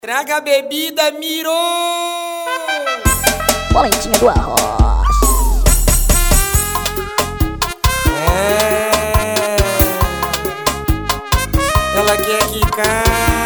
Traga a bebida, Miro! Polentinha do arroz. Ela quer quicar.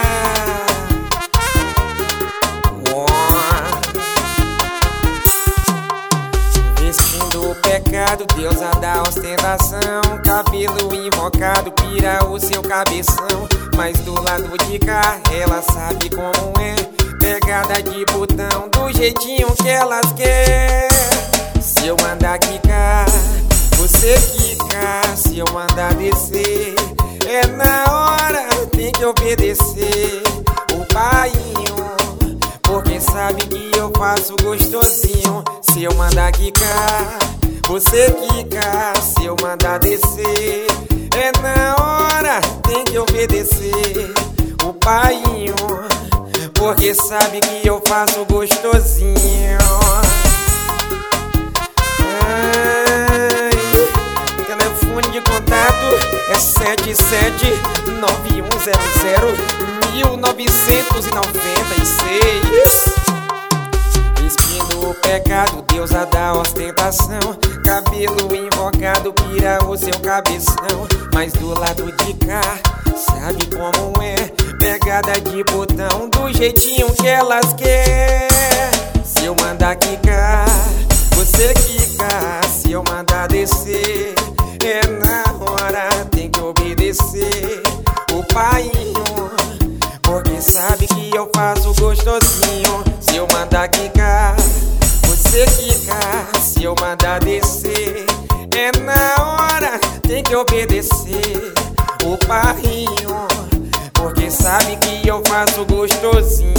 Vestindo o pecado, deusa da ostentação. Cabelo invocado, pira o seu cabeção. Mas do lado de cá, ela sabe como é. Pegada de botão, do jeitinho que elas quer. Se eu mandar quicar, você quica. Se eu mandar descer, é na hora, tem que obedecer o painho, porque sabe que eu faço gostosinho. Se eu mandar quicar, você quica. Se eu mandar descer, é na hora, tem que obedecer o painho, porque sabe que eu faço gostosinho. Telefone de contato é 7791001996. Despindo o pecado, deusa da ostentação. Cabelo invocado, pira o seu cabeção. Mas do lado de cá, sabe como é. Pegada de botão, do jeitinho que elas quer. Se eu mandar quicar, você quica. Se eu mandar descer, é na hora, tem que obedecer o painho, porque sabe que eu faço gostosinho. Se eu mandar quicar, você quica. Se eu mandar descer, é na hora, tem que obedecer o painho, porque sabe que eu faço gostosinho.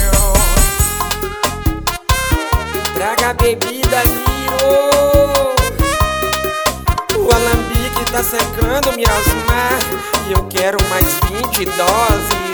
Traga a bebida, Miro. O alambique tá secando, me asmar, e eu quero mais 20 doses.